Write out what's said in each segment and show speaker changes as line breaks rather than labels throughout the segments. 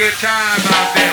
good time out there.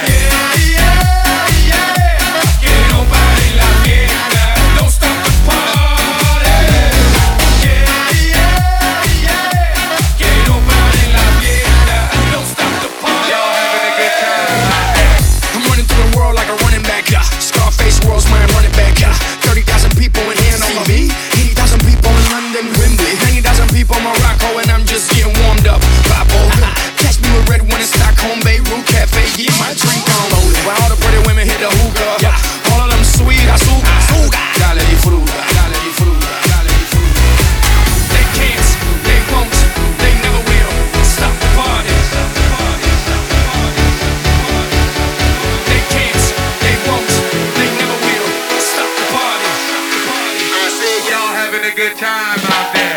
Having a good time out there.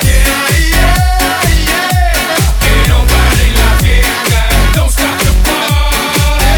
Ain't nobody like it. Don't stop the party.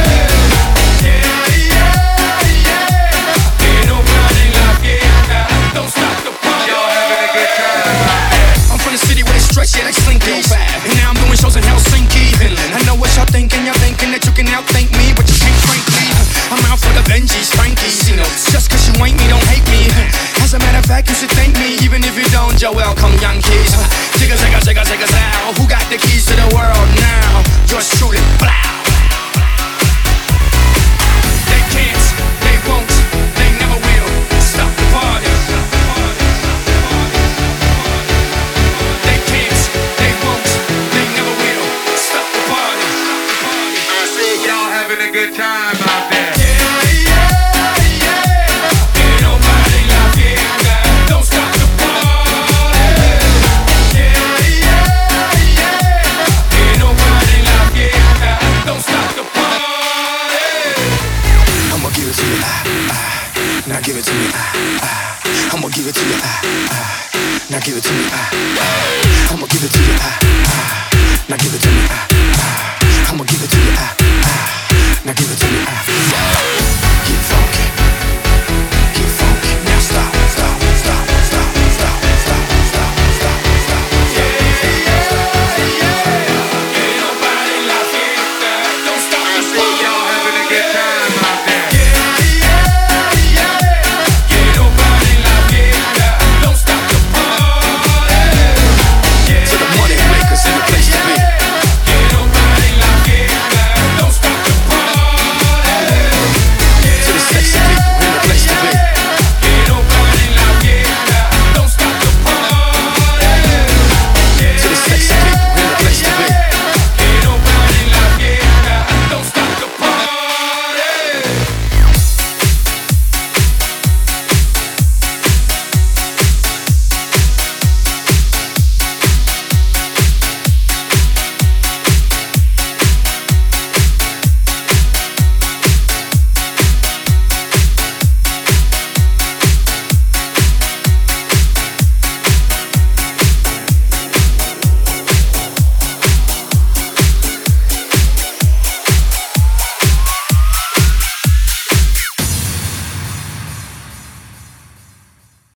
Ain't nobody like it. Don't stop the party. Y'all having a good time out there.
I'm from the city where they stretch it like Slinky. And now I'm doing shows in Helsinki. I know what y'all thinking that you can outthink me, but you can't frankly. I'm out for the Benjis, Frankies. Just cause you ain't me, don't hate me. As a matter of fact, you should thank me, even if you don't. You're welcome, young kids. Jigga, jigga, jigga, jigga, zow. Who got the keys to the world now? Yours truly, blow. They can't, they won't, they never will stop the party. They can't, they won't, they never will stop the party.
I see y'all having a good time out there.
Now give it to me, I'ma give it to you, now give it to me, I'ma give it to you, now give it to me, I'ma give it to you, now give it to me,